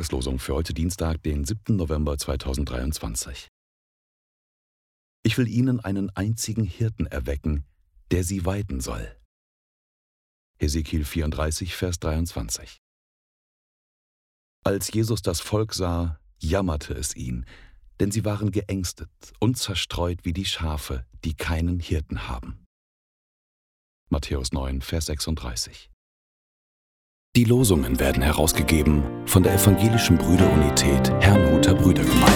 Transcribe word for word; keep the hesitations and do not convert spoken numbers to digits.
Tageslosung für heute Dienstag, den siebten November zweitausenddreiundzwanzig. Ich will ihnen einen einzigen Hirten erwecken, der sie weiden soll. Hesekiel vierunddreißig, Vers dreiundzwanzig. Als Jesus das Volk sah, jammerte es ihn, denn sie waren geängstet und zerstreut wie die Schafe, die keinen Hirten haben. Matthäus neun, Vers sechsunddreißig. Die Losungen werden herausgegeben von der Evangelischen Brüderunität Herrnhuter Brüdergemeinde.